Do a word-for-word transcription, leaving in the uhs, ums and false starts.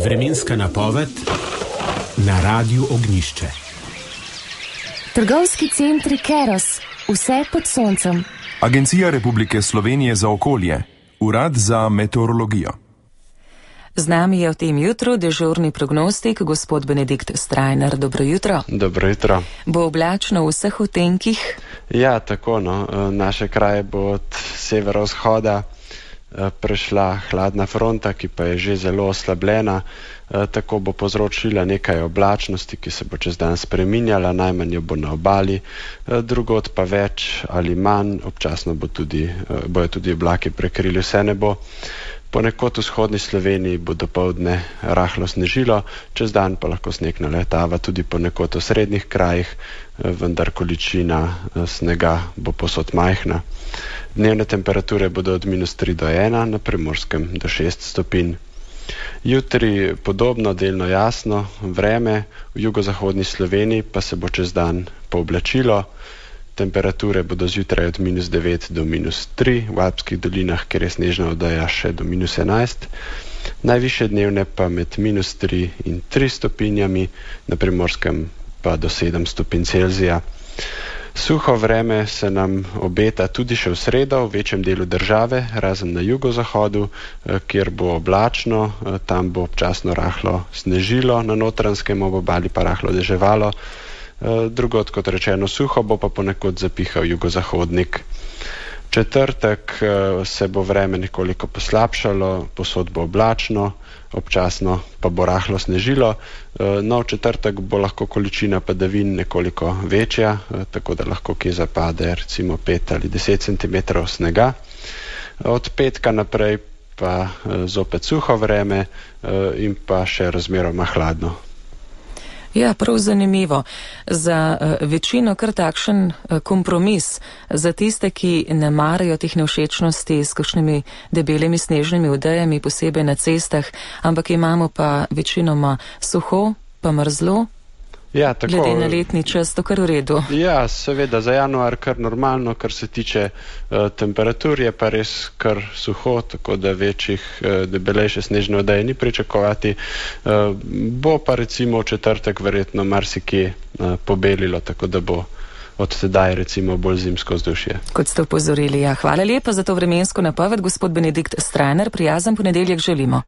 Vremenska napoved na Radiu Ognjišče. Trgovski centri Keros, vse pod soncem. Agencija Republike Slovenije za okolje, Urad za meteorologijo. Z nami je v tem jutru dežurni prognostik, gospod Benedikt Strajnar. Dobro jutro. Dobro jutro. Bo oblačno v vseh otenkih? Ja, tako no. Naše kraje bo od severovzhoda prešla hladna fronta, ki pa je že zelo oslabljena. Tako bo povzročila nekaj oblačnosti, ki se bo čez dan spreminjala, najmanj jo bo na obali, drugod pa več ali manj, občasno bo tudi, bojo tudi oblaki prekrili vse nebo. Ponekod v vzhodni Sloveniji bo dopoldne rahlo snežilo, čez dan pa lahko sneg naletava tudi ponekod v srednjih krajih, vendar količina snega bo povsod majhna. Dnevne temperature bodo od minus tri do ena, na Primorskem do šest stopinj. Jutri podobno, delno jasno vreme, v jugozahodni Sloveniji pa se bo čez dan pooblačilo. Temperature bodo zjutraj od minus devet do minus tri, v Alpskih dolinah, kjer je snežna odeja, še do minus enajst. Najvišje dnevne pa med minus tri in tri stopinjami, na Primorskem pa do sedem stopinj Celzija. Suho vreme se nam obeta tudi še v sredo v večjem delu države, razen na jugozahodu, kjer bo oblačno, tam bo občasno rahlo snežilo, na Notranjskem ob obali pa rahlo deževalo. Drugod, kot rečeno, suho, bo pa ponekod zapihal jugozahodnik. Četrtek se bo vreme nekoliko poslabšalo, posod bo oblačno, občasno pa bo rahlo snežilo. No, v četrtek bo lahko količina padavin nekoliko večja, tako da lahko kje zapade recimo pet ali deset centimetrov snega. Od petka naprej pa zopet suho vreme in pa še razmeroma hladno. Ja, prav zanimivo. Za uh, večino kar takšen uh, kompromis. Za tiste, ki ne marajo teh nevšečnosti s kakšnimi debelimi snežnimi odejami, posebej na cestah, ampak imamo pa večinoma suho, pa mrzlo. Ja, tako, glede na letni čas, to kar v redu. Ja, seveda, za januar kar normalno, kar se tiče uh, temperatur, je pa res kar suho, tako da večjih uh, debelejše snežne odeje ni pričakovati. Uh, bo pa recimo v četrtek verjetno marsikje uh, pobelilo, tako da bo od sedaj recimo bolj zimsko vzdušje. Kot ste upozorili, ja. Hvala lepa za to vremensko napoved, gospod Benedikt Strajnar. Prijazen ponedeljek želimo.